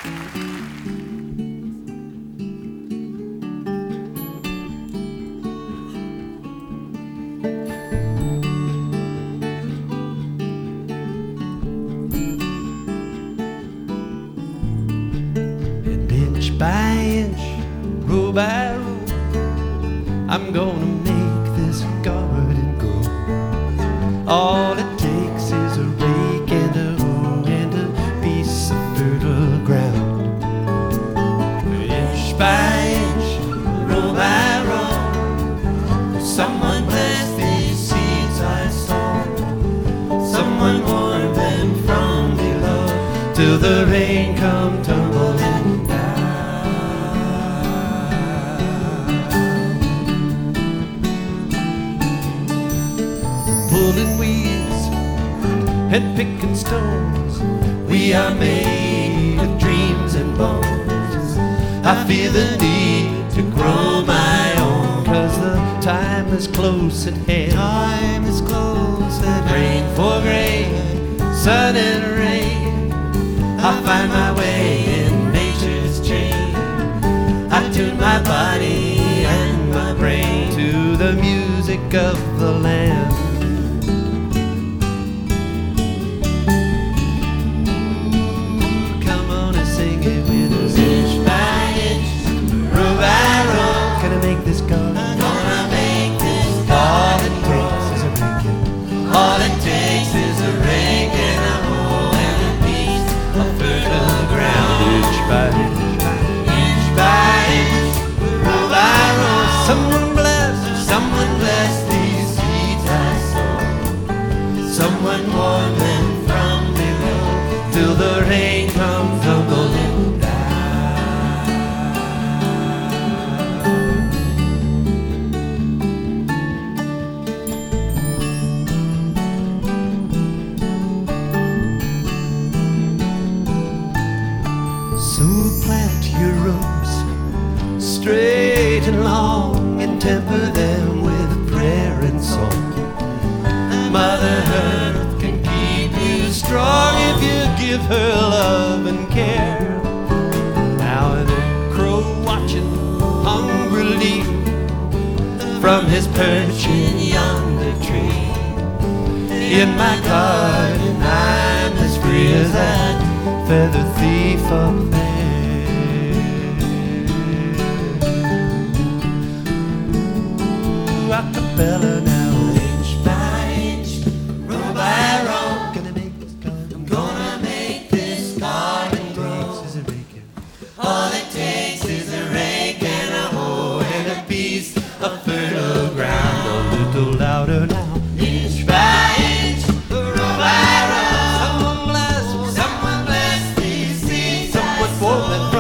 And inch by inch, row by row, I'm gonna make this garden grow. All it takes is a rake and a hoe and a piece of fertile ground. Inch by inch, row by row, someone bless these seeds I sow. Someone warn them from below till the rain come tumbling down. Pulling weeds and picking stones, we are made of dreams and bones. I feel the need to grow my own, 'cause the time is close at hand. Time is close at hand. Rain for grain, sun and rain, I find my way in nature's chain. I tune my body and my brain to the music of the land. Come on and sing it with us. Inch by inch, row by row, gonna make this garden. Gonna make this garden grow. All it takes is a rake and a hoe and a piece of fertile ground. Inch by inch, inch by inch, row by row, someone bless these seeds I sow. Someone warn them from below till the rain comes tumbling down. So plant your roots straight and long and temper them with prayer and song. Mother Earth can keep you strong if you give her love and care. Now the crow watching hungrily from his perch in yonder tree. In my garden I'm as free as that feather thief up there. Ooh, acapella now. Inch by inch, row by row, gonna make this garden. I'm gonna make this garden grow. All it takes is a rake and a hoe and a piece of fertile ground. A little louder now. Inch by inch, row by row, someone bless these seeds. Someone for them